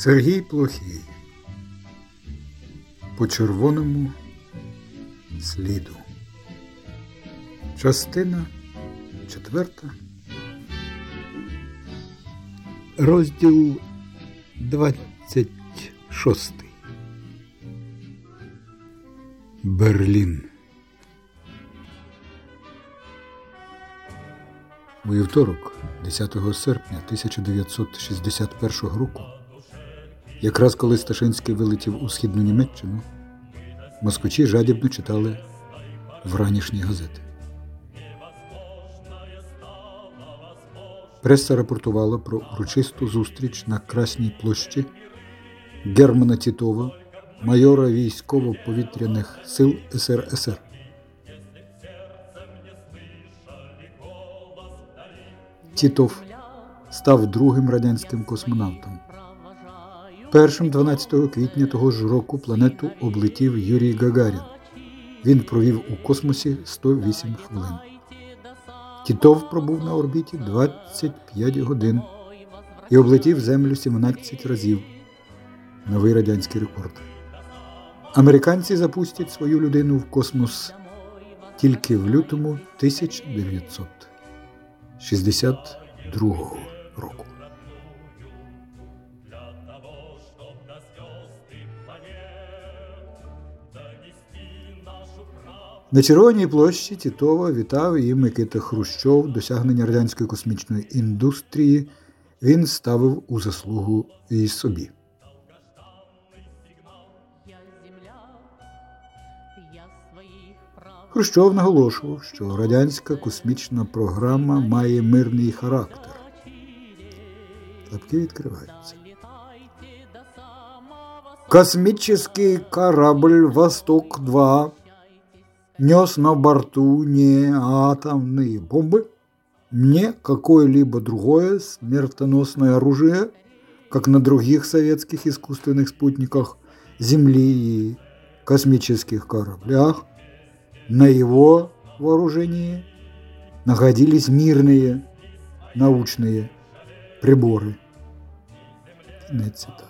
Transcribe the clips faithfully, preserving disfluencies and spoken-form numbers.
Сергій Плохій. По червоному сліду. Частина четверта. Розділ двадцять шостий. Берлін. У вівторок, десятого серпня тисяча дев'ятсот шістдесят першого року, якраз коли Сташинський вилетів у східну Німеччину, москвичі жадібно читали вранішні газети. Преса рапортувала про урочисту зустріч на Красній площі Германа Тітова, майора військово-повітряних сил ес ер ес ер. Тітов став другим радянським космонавтом. Першим дванадцятого квітня того ж року планету облетів Юрій Гагарін. Він провів у космосі сто вісім хвилин. Тітов пробув на орбіті двадцять п'ять годин і облетів Землю сімнадцять разів. Новий радянський рекорд. Американці запустять свою людину в космос тільки в лютому тисяча дев'ятсот шістдесят другого року. На Червоній площі Тітова вітав і Микита Хрущов. Досягнення радянської космічної індустрії він ставив у заслугу і собі. Хрущов наголошував, що радянська космічна програма має мирний характер. Лапки відкриваються. Космический корабль «Восток-два» нес на борту не атомные бомбы, не какое-либо другое смертоносное оружие, как на других советских искусственных спутниках Земли и космических кораблях. На его вооружении находились мирные научные приборы. Кінець цитати.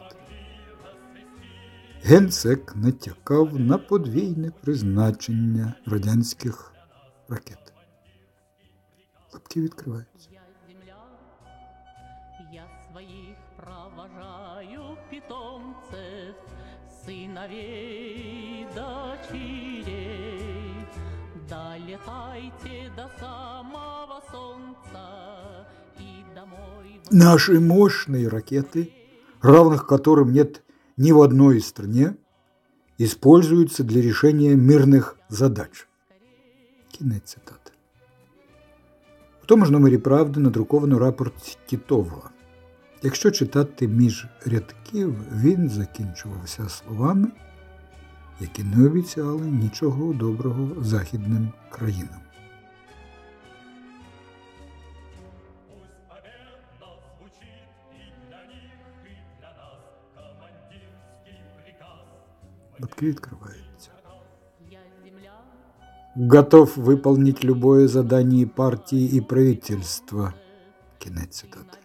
Генсек натякав на подвійне призначення радянських ракет. Лапки відкриваються. Я своїх провожаю питомцев, сыновей, дочерей. Долетайте до самого солнца и домой. Наши мощные ракеты, равных которым нет ни в одной стране, используются для решения мирных задач. Кінець цитати. В тому ж номері «Правди» надруковано рапорт Тітова. Якщо читати між рядків, він закінчувався словами, які не обіцяли нічого доброго західним країнам. Лапки відкриваються. Готов выполнить любое задание партии и правительства. Кінець цитати.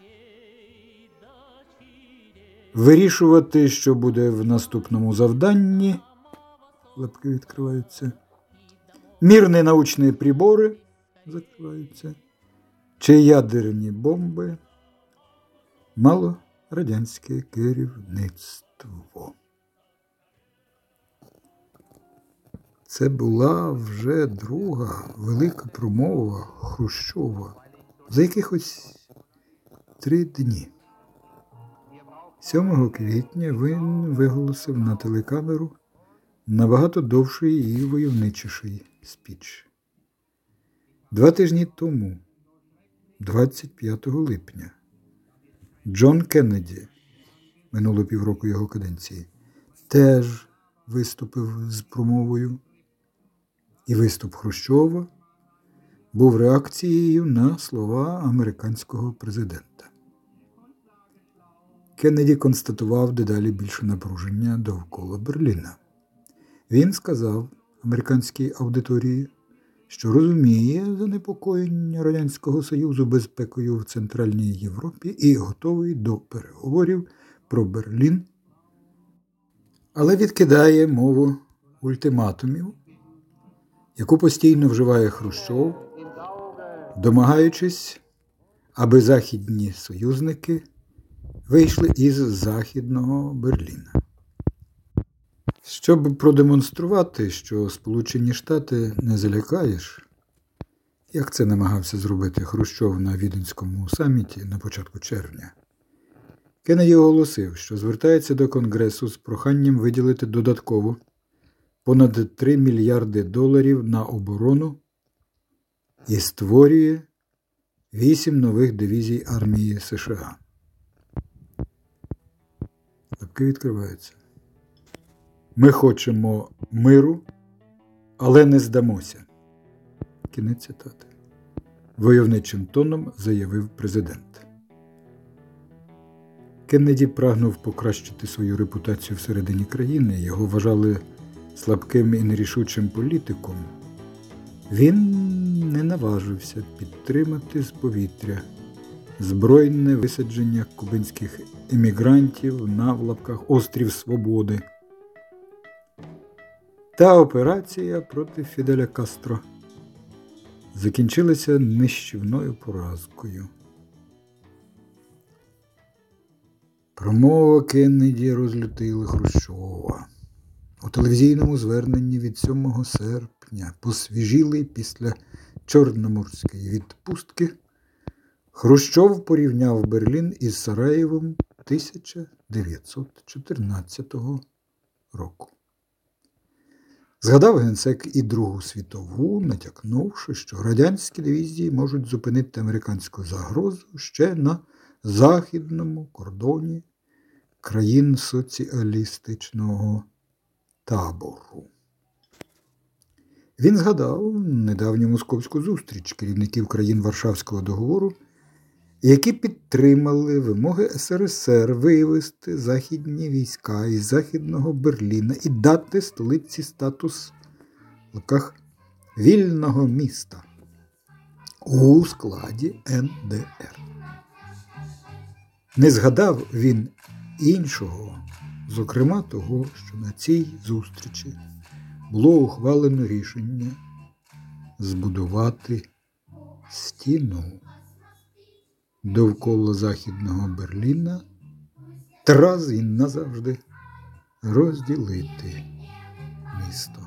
Вирішувати, що буде в наступному завданні. Лапки відкриваються. Мирні научні прибори. Закриваються. Чи ядерні бомби. Мало радянське керівництво. Це була вже друга велика промова Хрущова за якихось три дні. сьомого квітня він виголосив на телекамеру набагато довший і войовничіший спіч. Два тижні тому, двадцять п'ятого липня, Джон Кеннеді, минуло півроку його каденції, теж виступив з промовою. І виступ Хрущова був реакцією на слова американського президента. Кеннеді констатував дедалі більше напруження довкола Берліна. Він сказав американській аудиторії, що розуміє занепокоєння Радянського Союзу безпекою в Центральній Європі і готовий до переговорів про Берлін, але відкидає мову ультиматумів, яку постійно вживає Хрущов, домагаючись, аби західні союзники вийшли із Західного Берліна. Щоб продемонструвати, що Сполучені Штати не залякаєш, як це намагався зробити Хрущов на Віденському саміті на початку червня, Кеннеді оголосив, що звертається до Конгресу з проханням виділити додатково понад три мільярди доларів на оборону і створює вісім нових дивізій армії США. Лапки відкриваються. Ми хочемо миру, але не здамося. Кінець цитати. Войовничим тоном заявив президент. Кеннеді прагнув покращити свою репутацію всередині країни. Його вважали слабким і нерішучим політиком. Він не наважився підтримати з повітря збройне висадження кубинських емігрантів на, в лапках, острів Свободи та операція проти Фіделя Кастро закінчилася нищівною поразкою. Промова Кеннеді розлютила Хрущова. У телевізійному зверненні від сьомого серпня, посвіжілий після Чорноморської відпустки, Хрущов порівняв Берлін із Сараєвом тисяча дев'ятсот чотирнадцятого року. Згадав генсек і Другу світову, натякнувши, що радянські дивізії можуть зупинити американську загрозу ще на західному кордоні країн соціалістичного табору. Він згадав недавню московську зустріч керівників країн Варшавського договору, які підтримали вимоги ес ер ес ер вивести західні війська із Західного Берліна і дати столиці статус в лапках вільного міста у складі ен де ер. Не згадав він іншого, зокрема того, що на цій зустрічі було ухвалено рішення збудувати стіну довкола Західного Берліна та раз і назавжди розділити місто.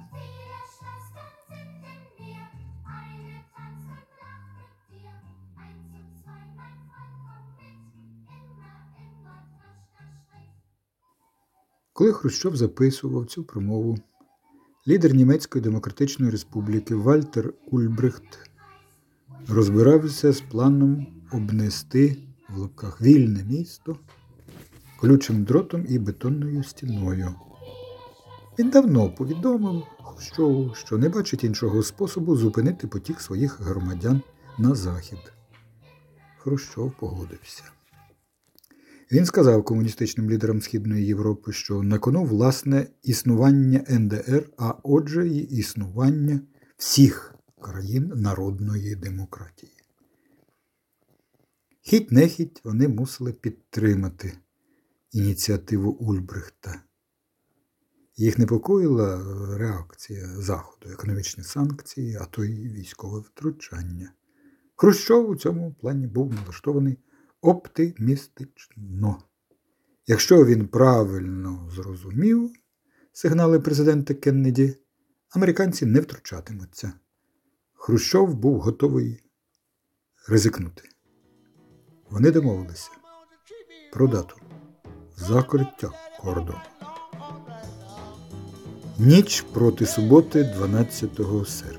Коли Хрущов записував цю промову, лідер Німецької Демократичної Республіки Вальтер Ульбрихт розбирався з планом обнести в лапках вільне місто колючим дротом і бетонною стіною. Він давно повідомив Хрущову, що не бачить іншого способу зупинити потік своїх громадян на захід. Хрущов погодився. Він сказав комуністичним лідерам Східної Європи, що на кону власне існування ен де ер, а отже і існування всіх країн народної демократії. Хіть-нехіть вони мусили підтримати ініціативу Ульбрихта. Їх непокоїла реакція Заходу, економічні санкції, а то й військове втручання. Хрущов у цьому плані був налаштований оптимістично. Якщо він правильно зрозумів сигнали президента Кеннеді, американці не втручатимуться. Хрущов був готовий ризикнути. Вони домовилися про дату закриття кордону. Ніч проти суботи, дванадцятого серпня.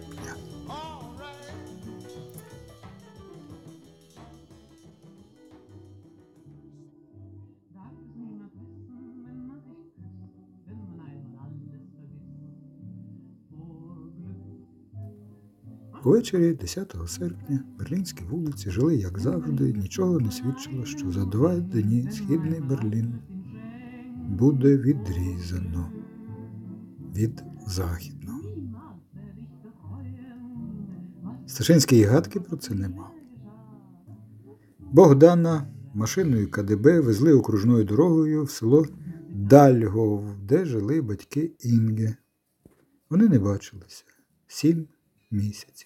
Увечері десятого серпня берлінські вулиці жили, як завжди, нічого не свідчило, що за два дні Східний Берлін буде відрізано від Західного. Сташинський і гадки про це не мав. Богдана машиною ка де бе везли окружною дорогою в село Дальгов, де жили батьки Інги. Вони не бачилися сім місяців.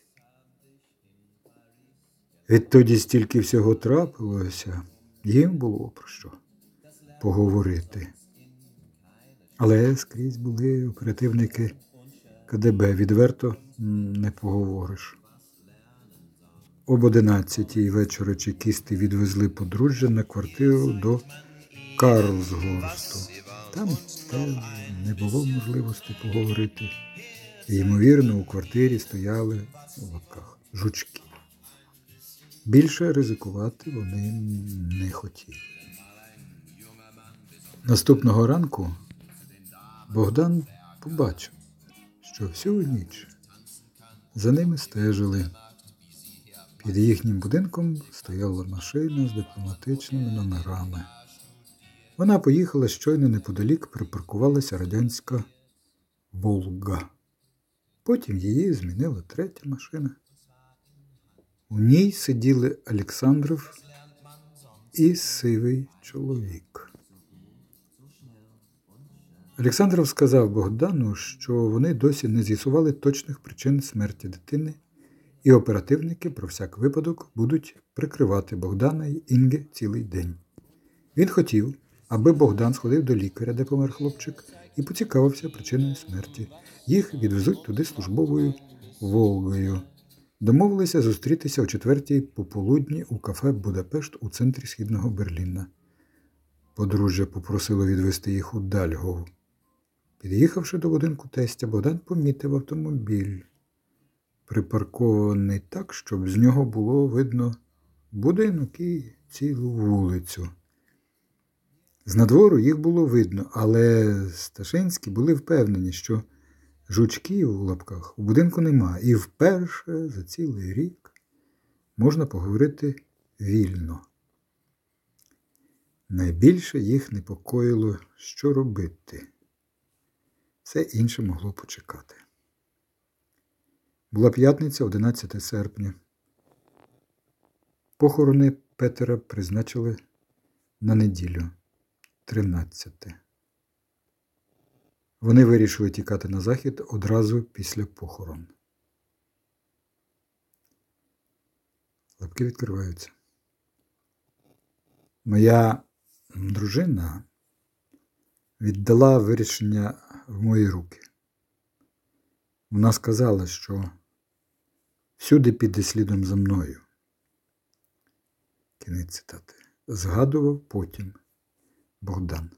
Відтоді стільки всього трапилося, їм було про що поговорити. Але скрізь були оперативники ка де бе, відверто не поговориш. Об одинадцятій вечора чекісти відвезли подружжя на квартиру до Карлсгорсту. Там теж не було можливості поговорити. І, ймовірно, у квартирі стояли у лапках жучки. Більше ризикувати вони не хотіли. Наступного ранку Богдан побачив, що всю ніч за ними стежили. Під їхнім будинком стояла машина з дипломатичними номерами. Вона поїхала щойно неподалік, припаркувалася радянська «Волга». Потім її змінила третя машина. У ній сиділи Олександров і сивий чоловік. Олександров сказав Богдану, що вони досі не з'ясували точних причин смерті дитини, і оперативники про всяк випадок будуть прикривати Богдана й Інги цілий день. Він хотів, аби Богдан сходив до лікаря, де помер хлопчик, і поцікавився причиною смерті. Їх відвезуть туди службовою «Волгою». Домовилися зустрітися о четвертій пополудні у кафе «Будапешт» у центрі Східного Берліна. Подружжя попросило відвезти їх у Дальгов. Під'їхавши до будинку тестя, Богдан помітив автомобіль, припаркований так, щоб з нього було видно будинок і цілу вулицю. З надвору їх було видно, але Сташинські були впевнені, що жучків у лапках у будинку нема, і вперше за цілий рік можна поговорити вільно. Найбільше їх непокоїло, що робити. Все інше могло почекати. Була п'ятниця, одинадцяте серпня. Похорони Петера призначили на неділю, тринадцяте. Вони вирішили тікати на захід одразу після похорон. Лапки відкриваються. Моя дружина віддала вирішення в мої руки. Вона сказала, що всюди піде слідом за мною. Кінець цитати. Згадував потім Богдан.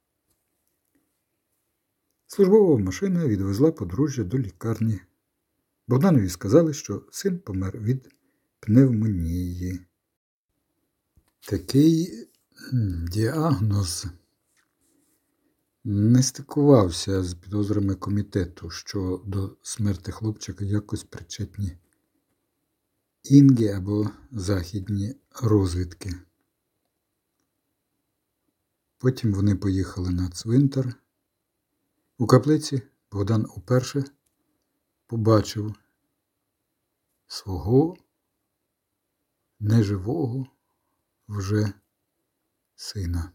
Службова машина відвезла подружжя до лікарні. Богданові сказали, що син помер від пневмонії. Такий діагноз не стикувався з підозрами комітету, що до смерти хлопчика якось причетні Інги або західні розвідки. Потім вони поїхали на цвинтар. У каплиці Богдан уперше побачив свого неживого вже сина.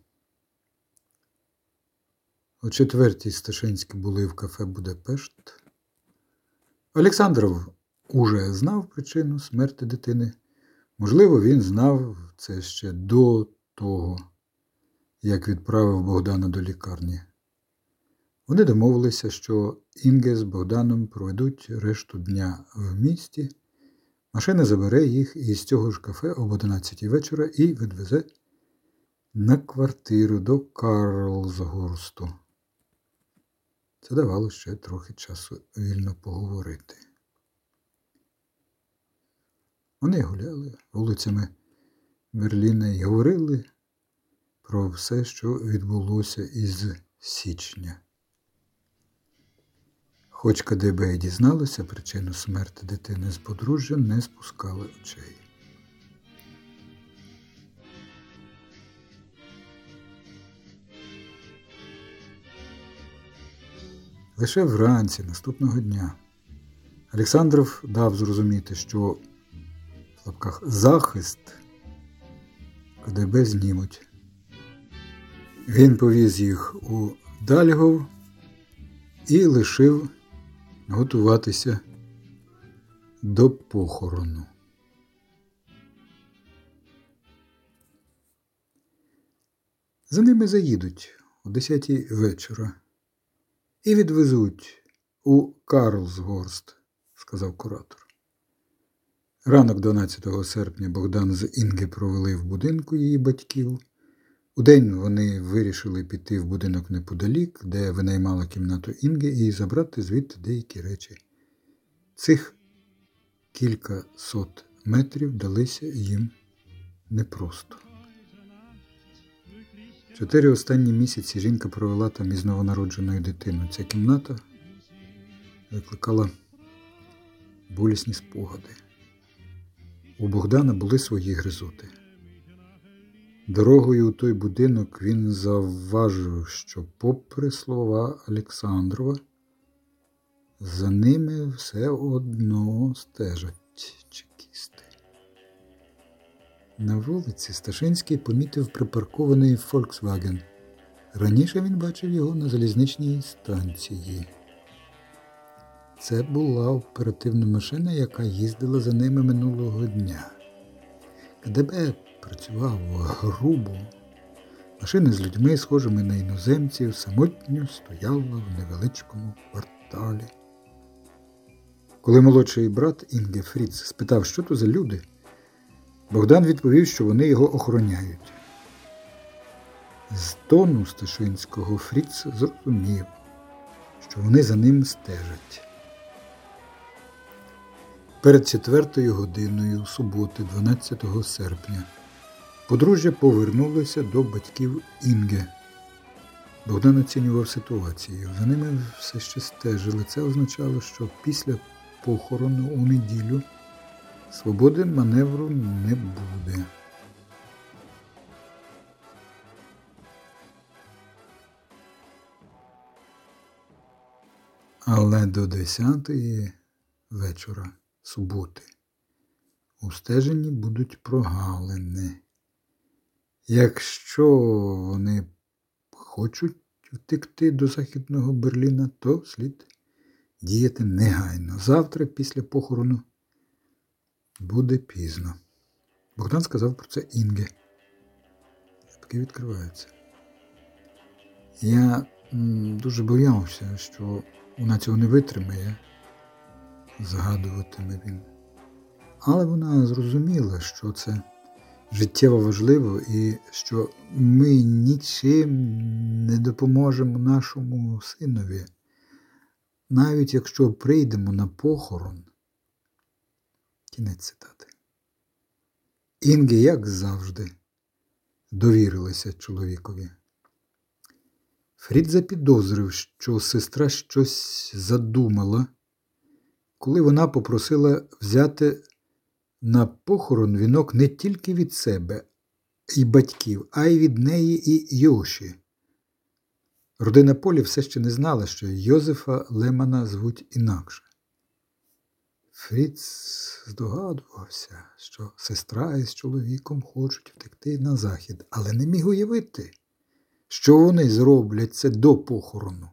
О четвертій Сташинські були в кафе «Будапешт». Олександров уже знав причину смерті дитини. Можливо, він знав це ще до того, як відправив Богдана до лікарні. Вони домовилися, що Інге з Богданом проведуть решту дня в місті. Машина забере їх із цього ж кафе об одинадцятій вечора і відвезе на квартиру до Карлсгорсту. Це давало ще трохи часу вільно поговорити. Вони гуляли вулицями Берліна і говорили про все, що відбулося із січня. Хоч ка де бе дізналося причину смерті дитини, з подружжя не спускали очей. Лише вранці наступного дня Олександров дав зрозуміти, що в лапках захист КДБ знімуть. Він повіз їх у Дальгов і лишив готуватися до похорону. За ними заїдуть о десятій вечора і відвезуть у Карлсгорст, сказав куратор. Ранок дванадцятого серпня Богдан з Інге провели в будинку її батьків. Удень вони вирішили піти в будинок неподалік, де винаймала кімнату Інги, і забрати звідти деякі речі. Цих кілька сот метрів далися їм непросто. Чотири останні місяці жінка провела там із новонародженою дитиною. Ця кімната викликала болісні спогади. У Богдана були свої гризоти. Дорогою у той будинок він завважив, що, попри слова Олександрова, за ними все одно стежать чекісти. На вулиці Сташинський помітив припаркований «Фольксваген». Раніше він бачив його на залізничній станції. Це була оперативна машина, яка їздила за ними минулого дня. КДБ працював грубо. Машина з людьми, схожими на іноземців, самотньо стояла в невеличкому кварталі. Коли молодший брат Інге Фріц спитав, що то за люди, Богдан відповів, що вони його охороняють. З тону Сташинського Фріц зрозумів, що вони за ним стежать. Перед четвертою годиною суботи, дванадцятого серпня, подружжя повернулося до батьків Інге. Богдан оцінював ситуацію. За ними все ще стежили. Це означало, що після похорону у неділю свободи маневру не буде. Але до десятої вечора суботи у стеженні будуть прогалини. Якщо вони хочуть втекти до Західного Берліна, то слід діяти негайно. Завтра, після похорону, буде пізно. Богдан сказав про це Інге. Таки відкриваються. Я м, дуже боявся, що вона цього не витримає, згадуватиме він. Але вона зрозуміла, що це життєво важливо і що ми нічим не допоможемо нашому синові, навіть якщо прийдемо на похорон. Кінець цитати. Інге, як завжди, довірилася чоловікові. Фріц запідозрив, що сестра щось задумала, коли вона попросила взяти на похорон вінок не тільки від себе і батьків, а й від неї і Йоші. Родина Полі все ще не знала, що Йозефа Лемана звуть інакше. Фріц здогадувався, що сестра із чоловіком хочуть втекти на захід, але не міг уявити, що вони зроблять це до похорону.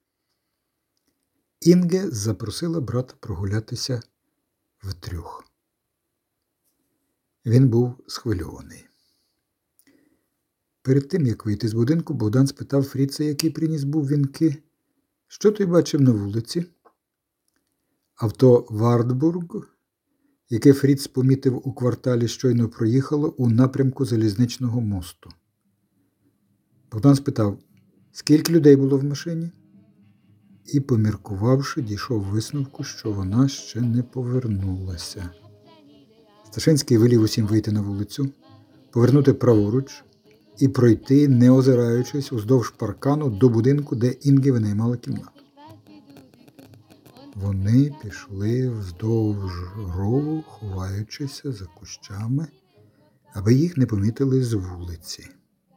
Інге запросила брата прогулятися втрьох. Він був схвильований. Перед тим, як вийти з будинку, Богдан спитав Фріца, який приніс був вінки, що той бачив на вулиці. Авто «Вартбург», яке Фріц помітив у кварталі, щойно проїхало у напрямку залізничного мосту. Богдан спитав, скільки людей було в машині? І, поміркувавши, дійшов висновку, що вона ще не повернулася. Сташинський велів усім вийти на вулицю, повернути праворуч і пройти, не озираючись, уздовж паркану до будинку, де Інге винаймала кімнату. Вони пішли вздовж рову, ховаючися за кущами, аби їх не помітили з вулиці.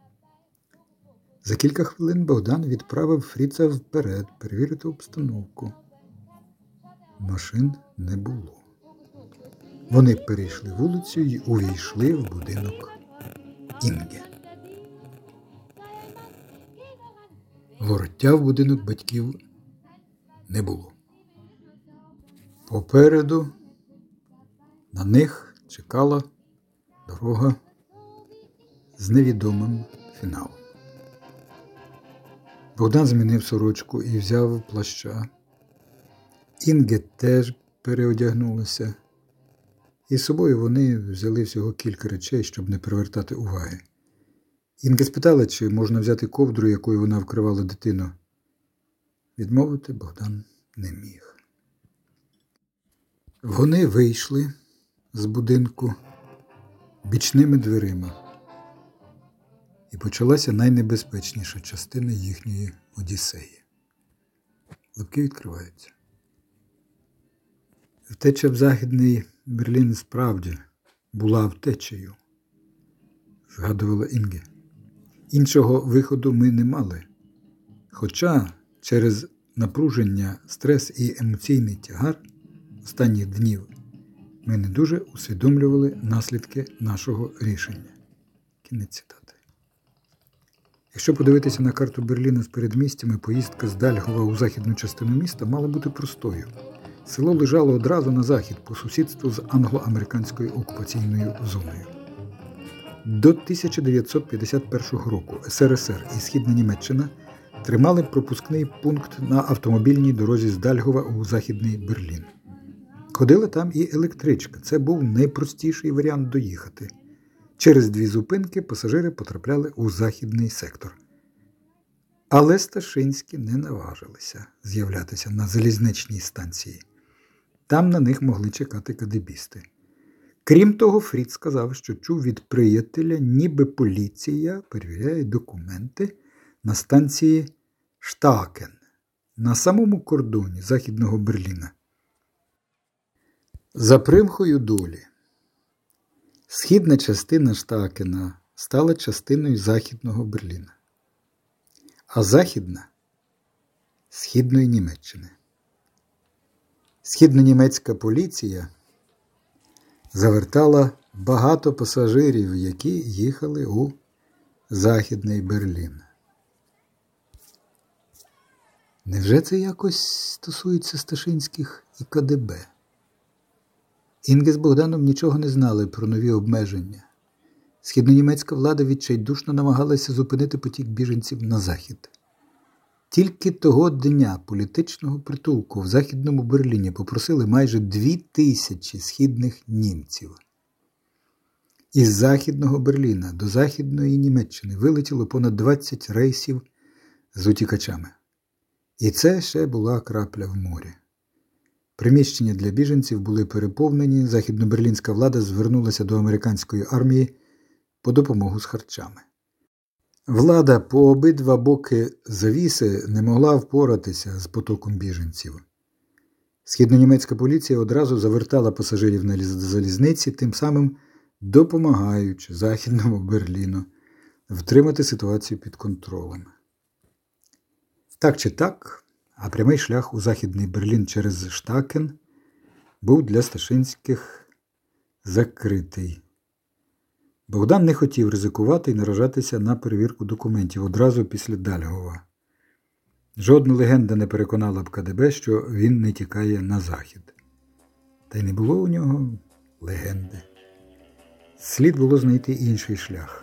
За кілька хвилин Богдан відправив Фріца вперед перевірити обстановку. Машин не було. Вони перейшли вулицю і увійшли в будинок Інге. Вороття в будинок батьків не було. Попереду на них чекала дорога з невідомим фіналом. Богдан змінив сорочку і взяв плаща. Інге теж переодягнулася. І з собою вони взяли всього кілька речей, щоб не привертати уваги. Інге спитала, чи можна взяти ковдру, якою вона вкривала дитину. Відмовити Богдан не міг. Вони вийшли з будинку бічними дверима. І почалася найнебезпечніша частина їхньої Одіссеї. Лапки відкриваються. Втеча в Західний Берлін справді була втечею, згадувала Інге. Іншого виходу ми не мали. Хоча через напруження, стрес і емоційний тягар останніх днів ми не дуже усвідомлювали наслідки нашого рішення. Кінець цитати. Якщо подивитися на карту Берліна з передмістями, поїздка з Дальгова у західну частину міста мала бути простою. Село лежало одразу на захід, по сусідству з англо-американською окупаційною зоною. До тисяча дев'ятсот п'ятдесят першого року ес ер ес ер і Східна Німеччина тримали пропускний пункт на автомобільній дорозі з Дальгова у Західний Берлін. Ходила там і електричка. Це був найпростіший варіант доїхати. Через дві зупинки пасажири потрапляли у західний сектор. Але Сташинські не наважилися з'являтися на залізничній станції. Там на них могли чекати кадебісти. Крім того, Фріц сказав, що чув від приятеля, ніби поліція перевіряє документи на станції Штакен, на самому кордоні Західного Берліна. За примхою долі, східна частина Штакена стала частиною Західного Берліна, а західна – Східної Німеччини. Східнонімецька поліція завертала багато пасажирів, які їхали у Західний Берлін. Невже це якось стосується Сташинських і ка де бе? Інге з Богданом нічого не знали про нові обмеження. Східнонімецька влада відчайдушно намагалася зупинити потік біженців на захід. Тільки того дня політичного притулку в Західному Берліні попросили майже дві тисячі східних німців. Із Західного Берліна до Західної Німеччини вилетіло понад двадцять рейсів з утікачами. І це ще була крапля в морі. Приміщення для біженців були переповнені, західноберлінська влада звернулася до американської армії по допомогу з харчами. Влада по обидва боки завіси не могла впоратися з потоком біженців. Східнонімецька поліція одразу завертала пасажирів на залізниці, тим самим допомагаючи Західному Берліну втримати ситуацію під контролем. Так чи так, а прямий шлях у Західний Берлін через Штакен був для Сташинських закритий. Богдан не хотів ризикувати і наражатися на перевірку документів одразу після Дальгова. Жодна легенда не переконала б ка де бе, що він не тікає на захід. Та й не було у нього легенди. Слід було знайти інший шлях.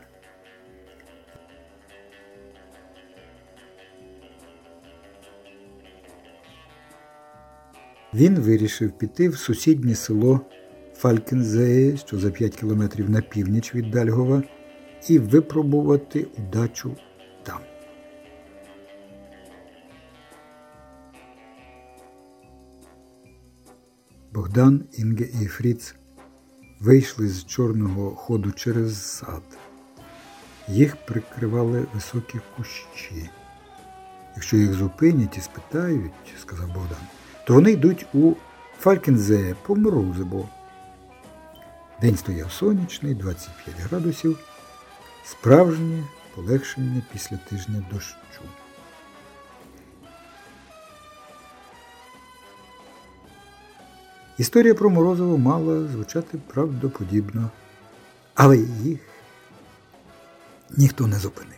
Він вирішив піти в сусіднє село Фалькензее, що за п'ять кілометрів на північ від Дальгова, і випробувати удачу там. Богдан, Інге і Фріц вийшли з чорного ходу через сад. Їх прикривали високі кущі. Якщо їх зупинять і спитають, сказав Богдан, то вони йдуть у Фалькензее по морозиву. День стояв сонячний, двадцять п'ять градусів, справжнє полегшення після тижня дощу. Історія про Морозово мала звучати правдоподібно, але їх ніхто не зупинив.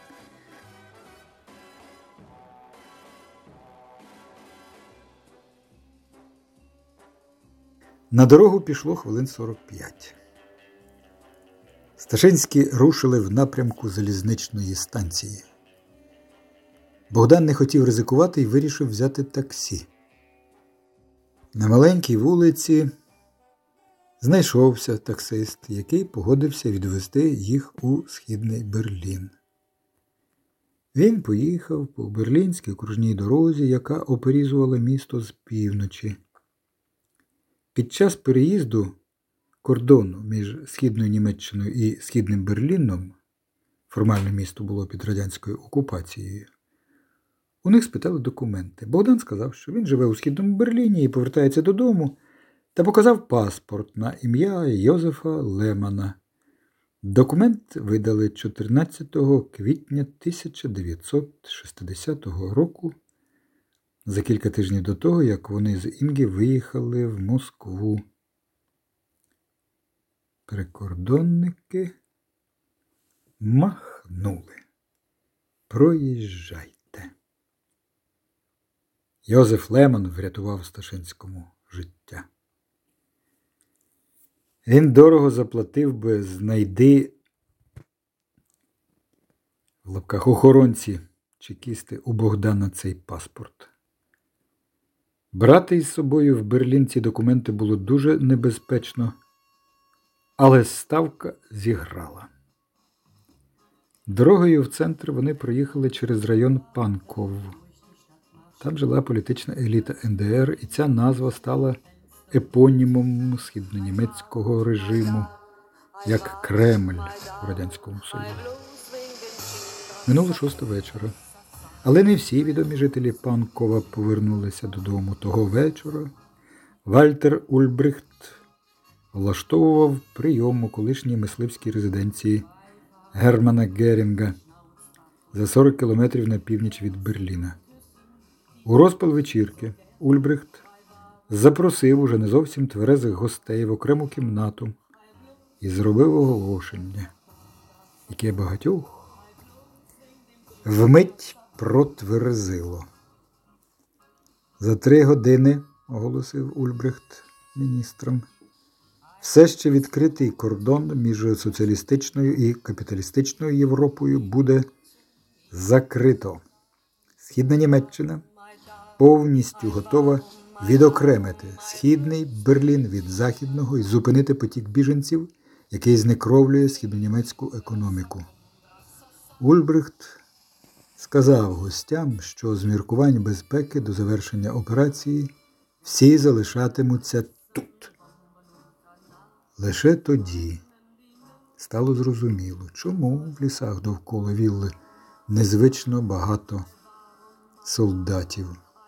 На дорогу пішло хвилин сорок п'ять. Сташинські рушили в напрямку залізничної станції. Богдан не хотів ризикувати і вирішив взяти таксі. На маленькій вулиці знайшовся таксист, який погодився відвезти їх у Східний Берлін. Він поїхав по берлінській окружній дорозі, яка оперізувала місто з півночі. Під час переїзду кордону між Східною Німеччиною і Східним Берліном, формально місто було під радянською окупацією, у них спитали документи. Богдан сказав, що він живе у Східному Берліні і повертається додому, та показав паспорт на ім'я Йозефа Лемана. Документ видали чотирнадцятого квітня тисяча дев'ятсот шістдесятого року, за кілька тижнів до того, як вони з Інги виїхали в Москву. Прикордонники махнули. Проїжджайте. Йозеф Леман врятував Сташинському життя. Він дорого заплатив би, знайди в лапках охоронці чекісти у Богдана цей паспорт. Брати із собою в Берлін ці документи було дуже небезпечно, але ставка зіграла. Дорогою в центр вони проїхали через район Панков. Там жила політична еліта ен де ер, і ця назва стала епонімом східнонімецького режиму, як Кремль у Радянському Союзі. Минуло шоста вечора. Але не всі відомі жителі Панкова повернулися додому. Того вечора Вальтер Ульбрихт влаштовував прийом у колишній мисливській резиденції Германа Герінга за сорок кілометрів на північ від Берліна. У розпал вечірки Ульбрихт запросив уже не зовсім тверезих гостей в окрему кімнату і зробив оголошення, яке багатьох вмить протверзило. За три години, оголосив Ульбрихт міністрам, все ще відкритий кордон між соціалістичною і капіталістичною Європою буде закрито. Східна Німеччина повністю готова відокремити Східний Берлін від Західного і зупинити потік біженців, який знекровлює східнонімецьку економіку. Ульбрихт сказав гостям, що з міркувань безпеки до завершення операції всі залишатимуться тут. Лише тоді стало зрозуміло, чому в лісах довкола вілли незвично багато солдатів.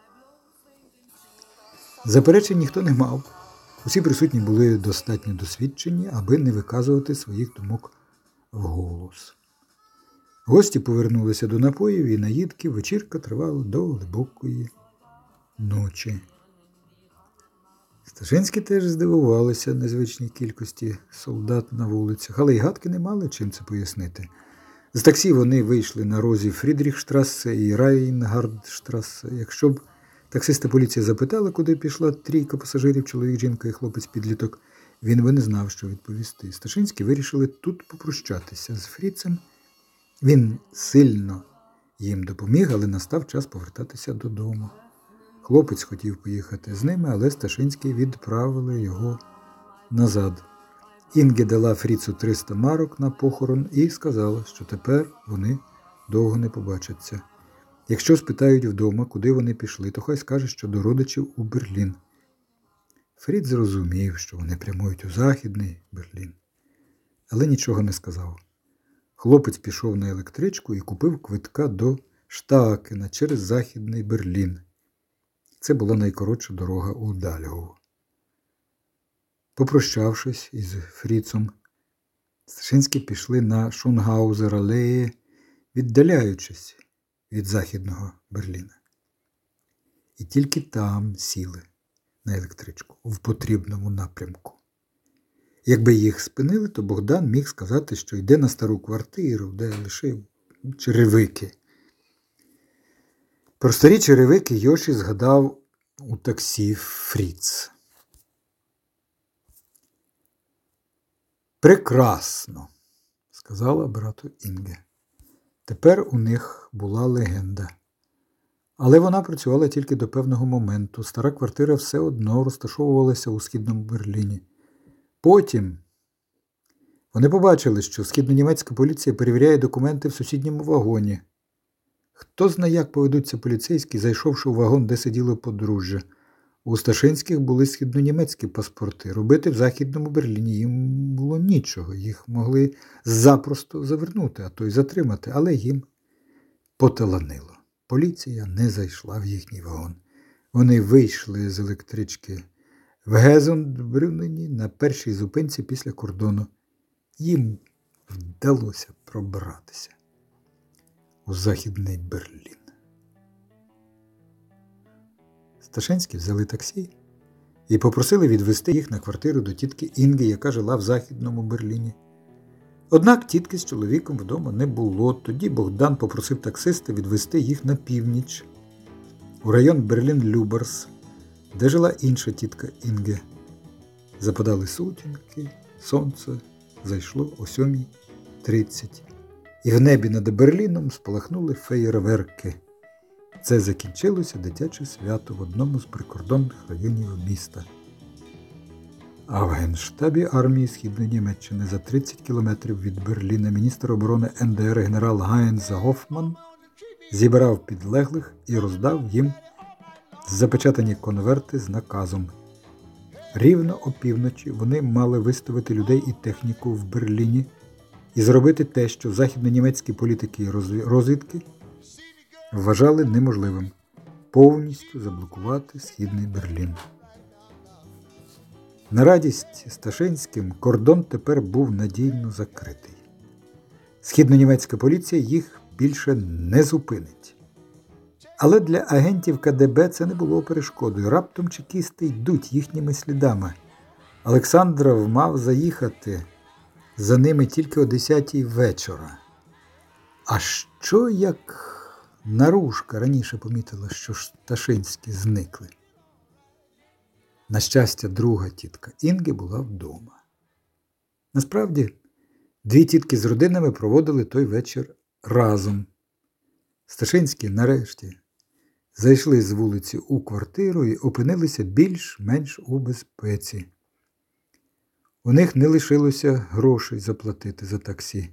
Заперечень ніхто не мав. Усі присутні були достатньо досвідчені, аби не виказувати своїх думок вголос. Гості повернулися до напоїв і наїдків. Вечірка тривала до глибокої ночі. Сташинські теж здивувалися незвичній кількості солдат на вулицях, але й гадки не мали, чим це пояснити. З таксі вони вийшли на розі Фрідріхштрасе і Райнгардштрасе. Якщо б таксиста поліція запитала, куди пішла трійка пасажирів, чоловік, жінка і хлопець-підліток, він би не знав, що відповісти. Сташинські вирішили тут попрощатися з Фріцем. Він сильно їм допоміг, але настав час повертатися додому. Хлопець хотів поїхати з ними, але Сташинські відправили його назад. Інге дала Фріцу триста марок на похорон і сказала, що тепер вони довго не побачаться. Якщо спитають вдома, куди вони пішли, то хай скаже, що до родичів у Берлін. Фріц зрозумів, що вони прямують у Західний Берлін, але нічого не сказав. Хлопець пішов на електричку і купив квитка до Штаакена через Західний Берлін. Це була найкоротша дорога у Дальгову. Попрощавшись із Фріцом, Сташинські пішли на Шонгаузер-алеї, віддаляючись від Західного Берліна. І тільки там сіли на електричку в потрібному напрямку. Якби їх спинили, то Богдан міг сказати, що йде на стару квартиру, де лишив черевики. Про старі черевики Йоші згадав у таксі Фріц. «Прекрасно», – сказала брату Інге. Тепер у них була легенда. Але вона працювала тільки до певного моменту. Стара квартира все одно розташовувалася у Східному Берліні. Потім вони побачили, що східнонімецька поліція перевіряє документи в сусідньому вагоні. Хто знає, як поведуться поліцейські, зайшовши у вагон, де сиділо подружжя. У Сташинських були східнонімецькі паспорти. Робити в Західному Берліні їм було нічого. Їх могли запросто завернути, а то й затримати. Але їм поталанило. Поліція не зайшла в їхній вагон. Вони вийшли з електрички в Гезондбрюнені на першій зупинці після кордону. Їм вдалося пробратися у Західний Берлін. Сташинські взяли таксі і попросили відвезти їх на квартиру до тітки Інги, яка жила в Західному Берліні. Однак тітки з чоловіком вдома не було. Тоді Богдан попросив таксиста відвезти їх на північ, у район Берлін-Люберс, де жила інша тітка Інге. Западали сутінки, сонце зайшло о сьомій тридцять. І в небі над Берліном спалахнули феєрверки. Це закінчилося дитяче свято в одному з прикордонних районів міста. А в Генштабі армії Східної Німеччини за тридцять кілометрів від Берліна міністр оборони ен де ер генерал Гайнц Гофман зібрав підлеглих і роздав їм запечатані конверти з наказом. Рівно опівночі вони мали виставити людей і техніку в Берліні і зробити те, що західнонімецькі політики і розвідки вважали неможливим – повністю заблокувати Східний Берлін. На радість Сташинським кордон тепер був надійно закритий. Східнонімецька поліція їх більше не зупинить. Але для агентів ка де бе це не було перешкодою. Раптом чекісти йдуть їхніми слідами. Олександров мав заїхати за ними тільки о десятій вечора. А що, як Нарушка раніше помітила, що Сташинські зникли? На щастя, друга тітка Інги була вдома. Насправді, дві тітки з родинами проводили той вечір разом. Сташинські, нарешті, зайшли з вулиці у квартиру і опинилися більш-менш у безпеці. У них не лишилося грошей заплатити за таксі.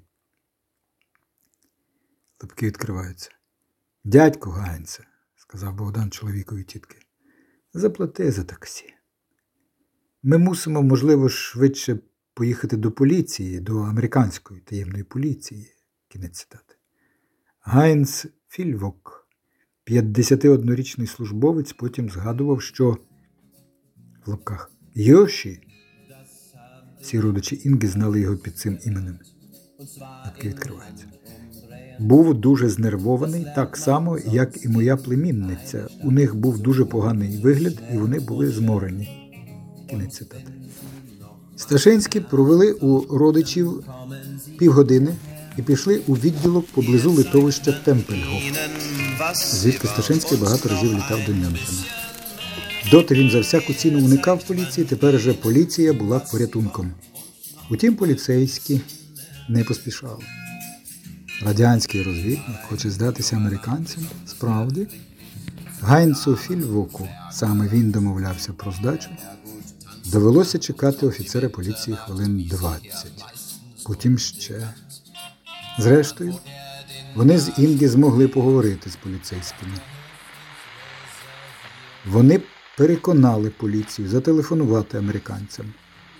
Лапки відкриваються. «Дядько Гайнце», – сказав Богдан чоловікові тітки, – «заплати за таксі. Ми мусимо, можливо, швидше поїхати до поліції, до американської таємної поліції». Кінець цитати. Гайнц Фільвок, п'ятдесятиоднорічний службовець, потім згадував, що в лапках Йоші, всі родичі Інги знали його під цим іменем. Лапки відкриваються. Був дуже знервований, так само, як і моя племінниця. У них був дуже поганий вигляд, і вони були зморені. Кінець цитати. Сташинські провели у родичів півгодини і пішли у відділок поблизу литовища Темпельгоф, звідки Сташинський багато разів літав до Мюнхена. Доти він за всяку ціну уникав поліції, тепер же поліція була порятунком. Утім, поліцейські не поспішали. Радянський розвідник хоче здатися американцям? Справді? Гайнцу Фільвоку, саме він домовлявся про здачу, довелося чекати офіцера поліції хвилин двадцять. Потім ще. Зрештою, вони з Інги змогли поговорити з поліцейськими. Вони переконали поліцію зателефонувати американцям.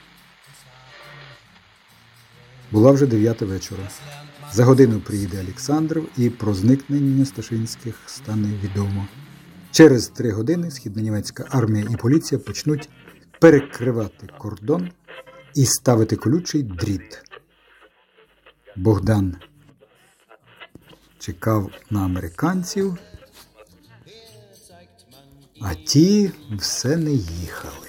Була вже дев'ята вечора. За годину приїде Олександров, і про зникнення Сташинських стане відомо. Через три години східнонімецька армія і поліція почнуть перекривати кордон і ставити колючий дріт. Богдан чекав на американців, а ті все не їхали.